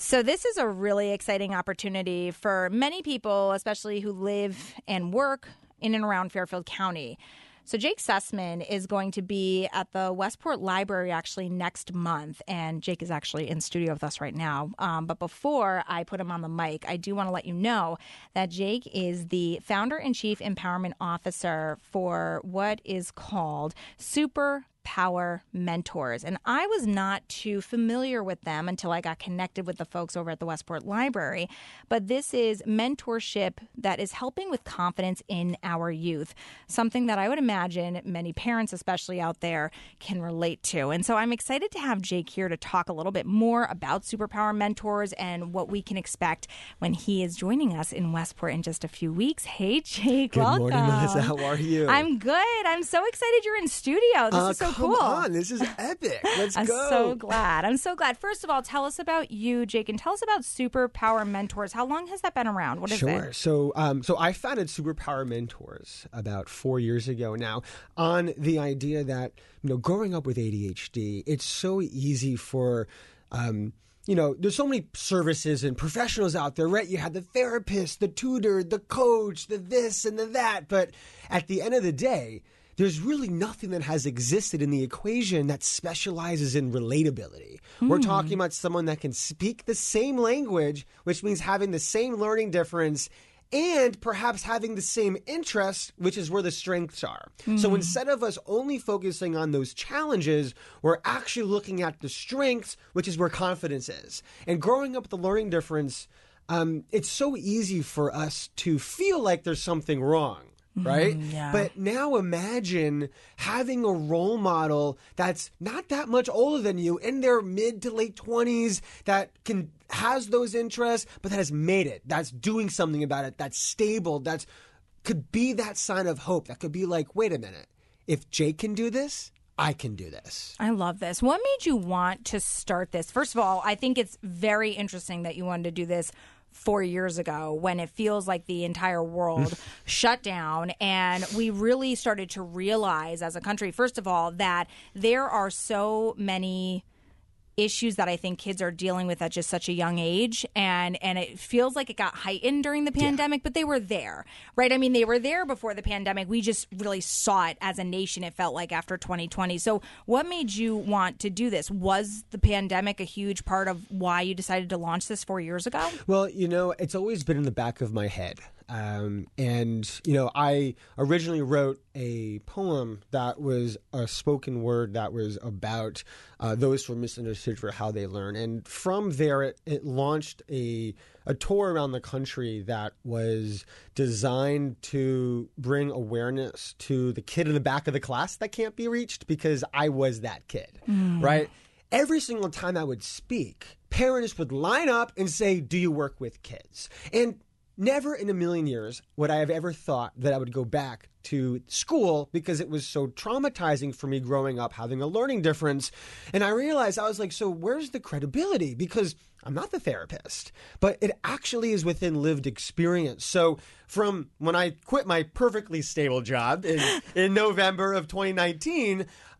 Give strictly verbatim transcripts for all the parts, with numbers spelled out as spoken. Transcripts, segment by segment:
So this is a really exciting opportunity for many people, especially who live and work in and around Fairfield County. So Jake Sussman is going to be at the Westport Library actually next month, and Jake is actually in studio with us right now. Um, but before I put him on the mic, I do want to let you know that Jake is the founder and chief empowerment officer for what is called Super Power Mentors. And I was not too familiar with them until I got connected with the folks over at the Westport Library. But this is mentorship that is helping with confidence in our youth, something that I would imagine many parents, especially out there, can relate to. And so I'm excited to have Jake here to talk a little bit more about Superpower Mentors and what we can expect when he is joining us in Westport in just a few weeks. Hey, Jake, Good welcome. morning, Melissa. How are you? I'm good. I'm so excited you're in studio. This uh, is so come cool. on, this is epic. Let's I'm go. I'm so glad. I'm so glad. First of all, tell us about you, Jake, and tell us about Superpower Mentors. How long has that been around? What is sure. it? Sure. So, um, so I founded Superpower Mentors about four years ago now on the idea that, you know, growing up with A D H D, it's so easy for, um, you know, there's so many services and professionals out there, right? You have the therapist, the tutor, the coach, the this and the that. But at the end of the day, there's really nothing that has existed in the equation that specializes in relatability. Mm. We're talking about someone that can speak the same language, which means having the same learning difference and perhaps having the same interests, which is where the strengths are. Mm. So instead of us only focusing on those challenges, we're actually looking at the strengths, which is where confidence is. And growing up with the learning difference, um, it's so easy for us to feel like there's something wrong. Right? Mm, yeah. But now imagine having a role model that's not that much older than you, in their mid to late twenties, that can has those interests, but that has made it, that's doing something about it, that's stable, that's could be that sign of hope. That could be like, wait a minute, if Jake can do this, I can do this. I love this. What made you want to start this? First of all, I think it's very interesting that you wanted to do this four years ago when it feels like the entire world shut down and we really started to realize as a country, first of all, that there are so many issues that I think kids are dealing with at just such a young age. And and it feels like it got heightened during the pandemic, yeah. but they were there, right? I mean, they were there before the pandemic. We just really saw it as a nation, it felt like, after twenty twenty. So what made you want to do this? Was the pandemic a huge part of why you decided to launch this four years ago? Well, you know, it's always been in the back of my head. Um, and, you know, I originally wrote a poem that was a spoken word that was about uh, those who are misunderstood for how they learn. And from there, it, it launched a, a tour around the country that was designed to bring awareness to the kid in the back of the class that can't be reached, because I was that kid, mm. right? Every single time I would speak, parents would line up and say, do you work with kids? And never in a million years would I have ever thought that I would go back to school, because it was so traumatizing for me growing up having a learning difference. And I realized, I was like, so where's the credibility? Because I'm not the therapist, but it actually is within lived experience. So from when I quit my perfectly stable job in, in November of twenty nineteen,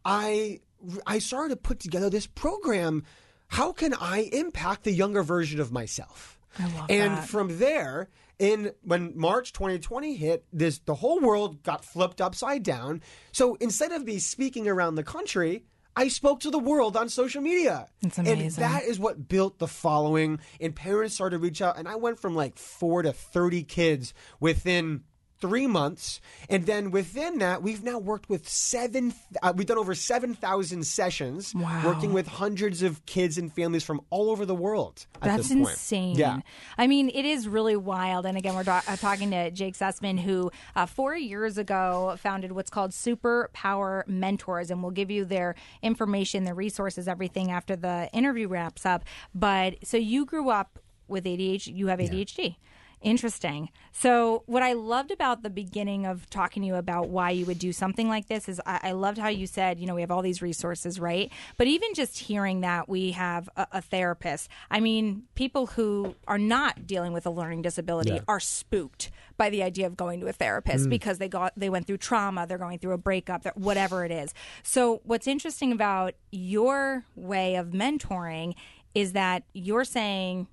I, I started to put together this program. How can I impact the younger version of myself? I love and that. from there, in when March twenty twenty hit, this the whole world got flipped upside down. So instead of me speaking around the country, I spoke to the world on social media. It's amazing. And that is what built the following. And parents started to reach out. And I went from like four to thirty kids within three months. And then within that, we've now worked with seven, uh, we've done over seven thousand sessions, wow. working with hundreds of kids and families from all over the world at That's this point. insane. Yeah. I mean, it is really wild. And again, we're do- uh, talking to Jake Sussman, who uh, four years ago founded what's called Superpower Mentors. And we'll give you their information, their resources, everything after the interview wraps up. But so you grew up with A D H D, you have A D H D. Yeah. Interesting. So what I loved about the beginning of talking to you about why you would do something like this is I, I loved how you said, you know, we have all these resources, right? But even just hearing that we have a, a therapist, I mean, people who are not dealing with a learning disability yeah. are spooked by the idea of going to a therapist mm. because they got they went through trauma, they're going through a breakup, whatever it is. So what's interesting about your way of mentoring is that you're saying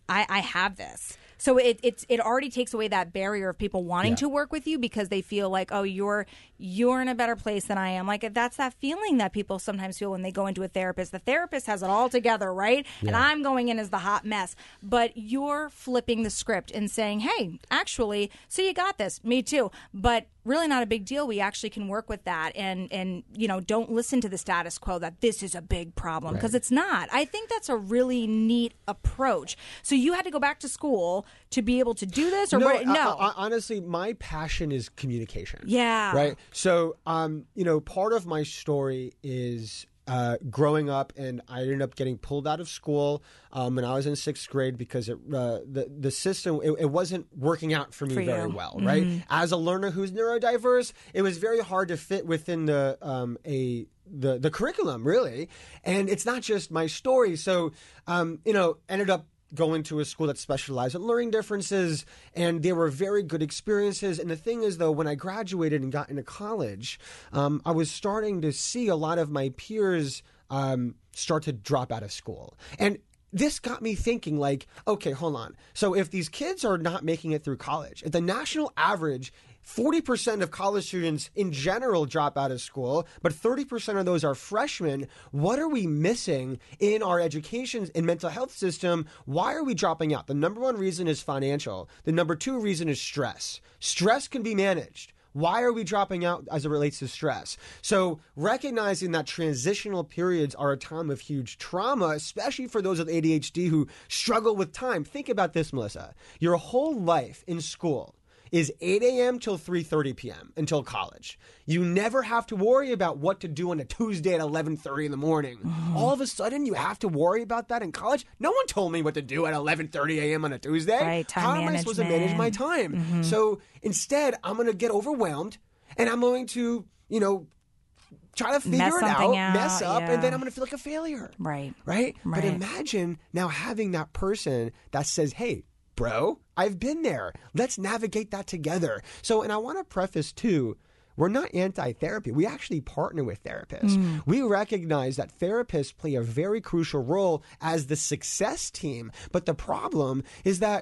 I, I have this. So it it's it already takes away that barrier of people wanting Yeah. to work with you because they feel like, oh, you're you're in a better place than I am. Like that's that feeling that people sometimes feel when they go into a therapist. The therapist has it all together, right? Yeah. And I'm going in as the hot mess. But you're flipping the script and saying, hey, actually, so you got this. Me too. But really not a big deal. We actually can work with that and, and you know, don't listen to the status quo that this is a big problem because Right. it's not. I think that's a really neat approach. So you had to go back to school to be able to do this or No, what? No. I- I- honestly, my passion is communication. Yeah. Right. So, um, you know, part of my story is uh, growing up, and I ended up getting pulled out of school um, when I was in sixth grade because it, uh, the the system it, it wasn't working out for me For very you. well. Right. Mm-hmm. As a learner who's neurodiverse, it was very hard to fit within the um, a the the curriculum really, and it's not just my story. So, um, you know, ended up going to a school that specialized in learning differences, and they were very good experiences. And the thing is, though, when I graduated and got into college, um, I was starting to see a lot of my peers um, start to drop out of school. And this got me thinking, like, okay, hold on. So if these kids are not making it through college, if the national average forty percent of college students in general drop out of school, but thirty percent of those are freshmen. What are we missing in our education and mental health system? Why are we dropping out? The number one reason is financial. The number two reason is stress. Stress can be managed. Why are we dropping out as it relates to stress? So recognizing that transitional periods are a time of huge trauma, especially for those with A D H D who struggle with time. Think about this, Melissa. Your whole life in school is eight a.m. till three thirty p.m. until college. You never have to worry about what to do on a Tuesday at eleven thirty in the morning. Mm-hmm. All of a sudden, you have to worry about that in college? No one told me what to do at eleven thirty a.m. on a Tuesday. Right, time How am management. I supposed to manage my time? Mm-hmm. So instead, I'm going to get overwhelmed, and I'm going to, you know, try to figure Mess it out, something out, mess up, yeah. and then I'm going to feel like a failure. Right. Right? But Right. imagine now having that person that says, hey, bro, I've been there. Let's navigate that together. So, and I want to preface too, we're not anti-therapy. We actually partner with therapists. Mm. We recognize that therapists play a very crucial role as the success team. But the problem is that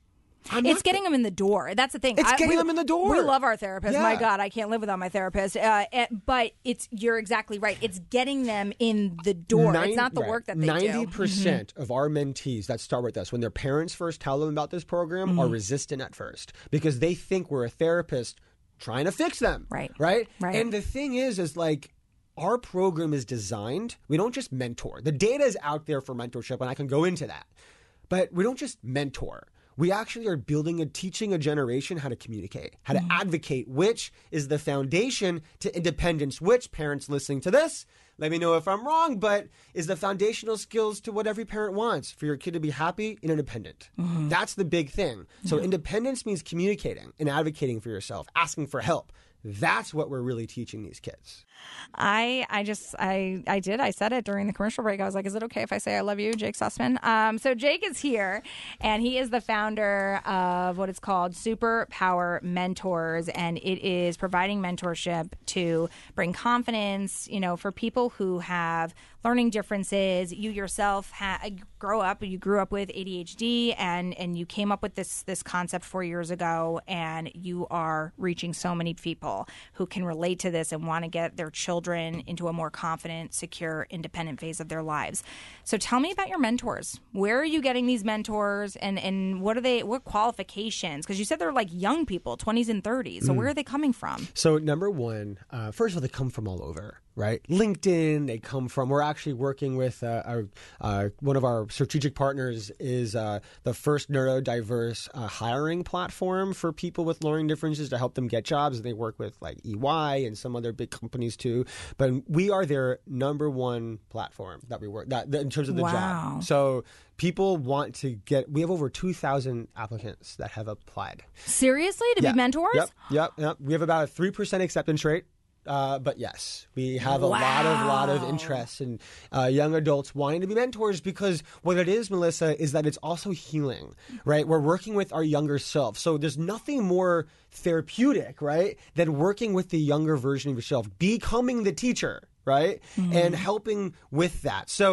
I'm it's not getting th- them in the door. That's the thing. It's I, getting we, them in the door. We love our therapist. Yeah. My God, I can't live without my therapist. Uh, and, but it's you're exactly right. It's getting them in the door. Nine, it's not the right. work that they ninety do. ninety percent mm-hmm. of our mentees that start with us, when their parents first tell them about this program, mm-hmm. are resistant at first because they think we're a therapist trying to fix them. Right. Right? Right. And the thing is, is like, our program is designed, we don't just mentor. The data is out there for mentorship, and I can go into that. But we don't just mentor. We actually are building and teaching a generation how to communicate, how to mm-hmm. advocate, which is the foundation to independence, which, parents listening to this, let me know if I'm wrong, but is the foundational skills to what every parent wants, for your kid to be happy and independent. Mm-hmm. That's the big thing. So mm-hmm. independence means communicating and advocating for yourself, asking for help. That's what we're really teaching these kids. I I just I I did I said it during the commercial break. I was like, is it okay if I say I love you, Jake Sussman? Um, so Jake is here, and he is the founder of what is called Superpower Mentors, and it is providing mentorship to bring confidence, you know, for people who have learning differences. You yourself ha- grow up, you grew up with A D H D, and and you came up with this this concept four years ago, and you are reaching so many people who can relate to this and want to get their children into a more confident, secure, independent phase of their lives. So tell me about your mentors. Where are you getting these mentors, and, and what are they? What qualifications? Because you said they're like young people, twenties and thirties. So mm. where are they coming from? So number one, uh, first of all, they come from all over. Right, LinkedIn. They come from. We're actually working with uh, our, uh, one of our strategic partners is uh, the first neurodiverse uh, hiring platform for people with learning differences to help them get jobs. They work with like E Y and some other big companies too. But we are their number one platform that we work that, that in terms of the wow. job. So people want to get. We have over two thousand applicants that have applied. Seriously, to yeah. be mentors? Yep, yep, yep. We have about a three percent acceptance rate. Uh, but yes, we have a wow. lot of lot of interest in uh, young adults wanting to be mentors, because what it is, Melissa, is that it's also healing, right? We're working with our younger self. So there's nothing more therapeutic, right, than working with the younger version of yourself, becoming the teacher, right, mm-hmm. and helping with that. So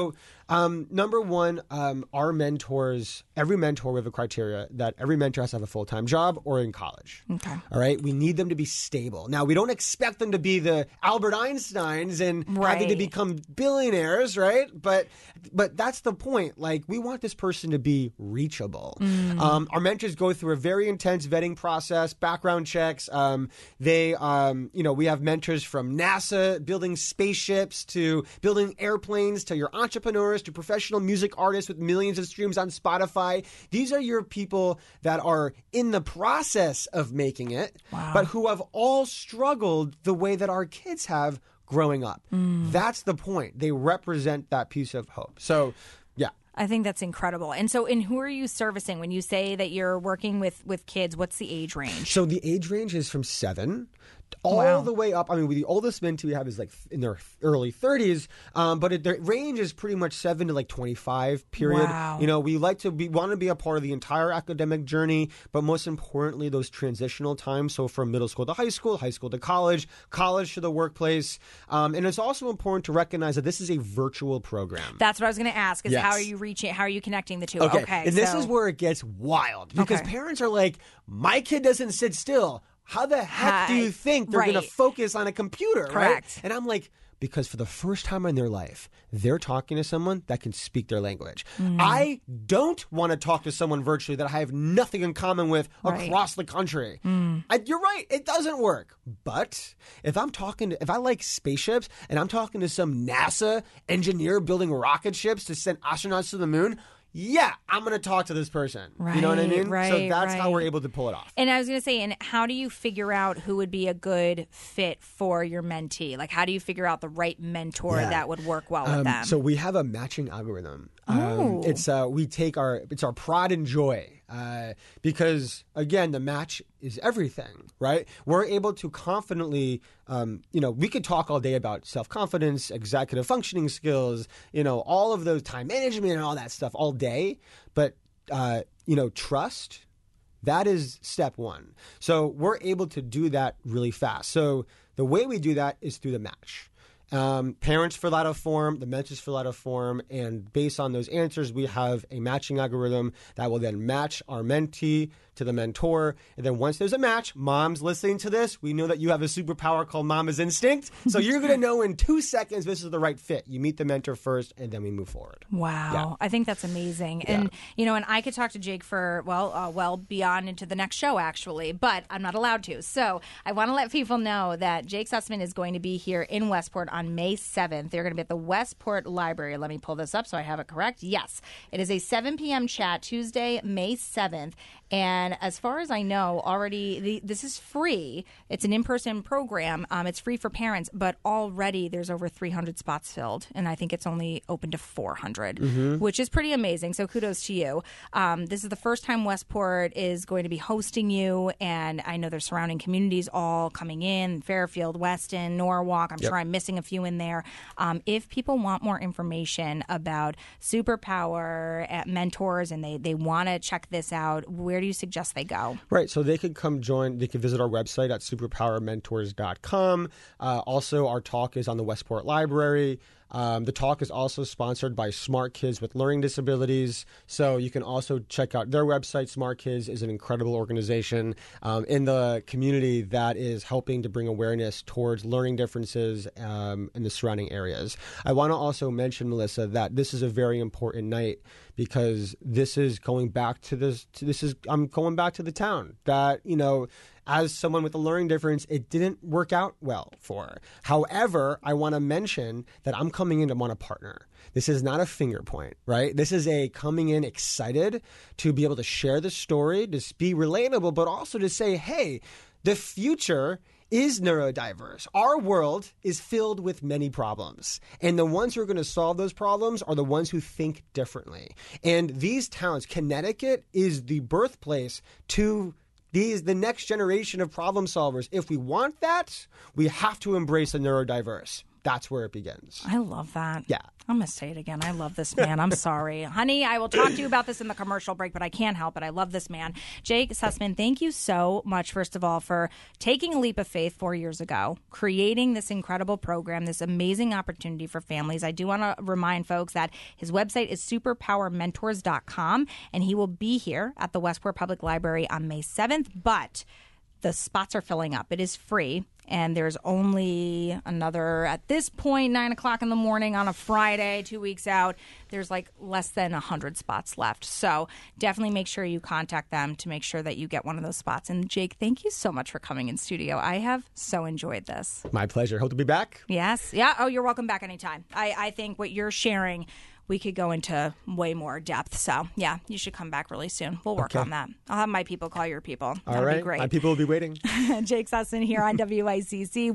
Um, number one, um, our mentors, every mentor, we have a criteria that every mentor has to have a full-time job or in college. Okay. All right. We need them to be stable. Now, we don't expect them to be the Albert Einsteins and Right. having to become billionaires, right? But but that's the point. Like, we want this person to be reachable. Mm. Um, our mentors go through a very intense vetting process, background checks. Um, they, um, you know, we have mentors from NASA, building spaceships, to building airplanes, to your entrepreneurs, to professional music artists with millions of streams on Spotify. These are your people that are in the process of making it, Wow. but who have all struggled the way that our kids have growing up. Mm. That's the point. They represent that piece of hope. So, yeah. I think that's incredible. And so, and who are you servicing when you say that you're working with, with kids? What's the age range? So the age range is from seven all Wow. the way up. I mean, the oldest mentee we have is like in their early thirties, um, but it, the range is pretty much seven to like twenty-five. Period. Wow. You know, we like to be want to be a part of the entire academic journey, but most importantly, those transitional times. So from middle school to high school, high school to college, college to the workplace, um, and it's also important to recognize that this is a virtual program. That's what I was going to ask is Yes. how are you reaching, how are you connecting the two? Okay. Okay. And this so- is where it gets wild because Okay. parents are like, my kid doesn't sit still. How the heck do Hi. you think they're going Right. to focus on a computer, right? Correct. And I'm like, because for the first time in their life, they're talking to someone that can speak their language. Mm. I don't want to talk to someone virtually that I have nothing in common with Right. across the country. Mm. I, you're right. It doesn't work. But if I'm talking to, if I like spaceships and I'm talking to some NASA engineer building rocket ships to send astronauts to the moon, yeah, I'm going to talk to this person. You know what I Right, mean? so right, that's how right. we're able to pull it off. And I was going to say, and how do you figure out who would be a good fit for your mentee? Like, how do you figure out the right mentor Yeah. that would work well with Um, them? So we have a matching algorithm. Oh. Um, it's uh, we take our it's our pride and joy uh, because again the match is everything, right? We're able to confidently, um, you know, we could talk all day about self confidence, executive functioning skills, you know, all of those time management and all that stuff all day, but uh, you know, trust. That is step one. So we're able to do that really fast. So the way we do that is through the match. Um, parents fill out a form, the mentors fill out a form, and based on those answers, we have a matching algorithm that will then match our mentee to the mentor. And then once there's a match, moms listening to this, we know that you have a superpower called Mama's Instinct. So you're going to know in two seconds this is the right fit. You meet the mentor first, and then we move forward. Wow. Yeah. I think that's amazing. And, you know, and I could talk to Jake for, well, uh, well, beyond into the next show, actually, but I'm not allowed to. So I want to let people know that Jake Sussman is going to be here in Westport on May seventh. They're going to be at the Westport Library. Let me pull this up so I have it correct. Yes. It is a seven p.m. chat Tuesday, May seventh. And as far as I know, already the, this is free. It's an in-person program. Um, it's free for parents, but already there's over three hundred spots filled, and I think it's only open to four hundred, Mm-hmm. which is pretty amazing. So kudos to you. Um, this is the first time Westport is going to be hosting you, and I know there's surrounding communities all coming in: Fairfield, Weston, Norwalk. I'm Yep. sure I'm missing a few in there. Um, if people want more information about Superpower at mentors and they they want to check this out, where do you suggest they go? Right. So they could come join. They could visit our website at superpower mentors dot com. Uh, also, our talk is on the Westport Library. Um, the talk is also sponsored by Smart Kids with Learning Disabilities. So you can also check out their website. Smart Kids is an incredible organization um, in the community that is helping to bring awareness towards learning differences um, in the surrounding areas. I want to also mention, Melissa, that this is a very important night because this is going back to this. To this is I'm going back to the town that, you know, as someone with a learning difference, it didn't work out well for. However, I want to mention that I'm coming in to want to partner. This is not a finger point, right? This is a coming in excited to be able to share the story, to be relatable, but also to say, hey, the future is neurodiverse. Our world is filled with many problems. And the ones who are going to solve those problems are the ones who think differently. And these towns, Connecticut is the birthplace to these the next generation of problem solvers. If we want that, we have to embrace the neurodiverse. that's where it begins. I love that. Yeah. I'm going to say it again. I love this man. I'm sorry. Honey, I will talk to you about this in the commercial break, but I can't help it. I love this man. Jake Sussman, thank you so much, first of all, for taking a leap of faith four years ago, creating this incredible program, this amazing opportunity for families. I do want to remind folks that his website is superpower mentors dot com, and he will be here at the Westport Public Library on May seventh, but the spots are filling up. It is free, and there's only another, at this point, nine o'clock in the morning on a Friday, two weeks out. There's like less than one hundred spots left. So definitely make sure you contact them to make sure that you get one of those spots. And Jake, thank you so much for coming in studio. I have so enjoyed this. My pleasure. Hope to be back. Yes. Yeah. Oh, you're welcome back anytime. I, I think what you're sharing, we could go into way more depth. So, yeah, you should come back really soon. We'll work okay. on that. I'll have my people call your people. All That'll right. be great. My people will be waiting. Jake Sussman here on W I C C.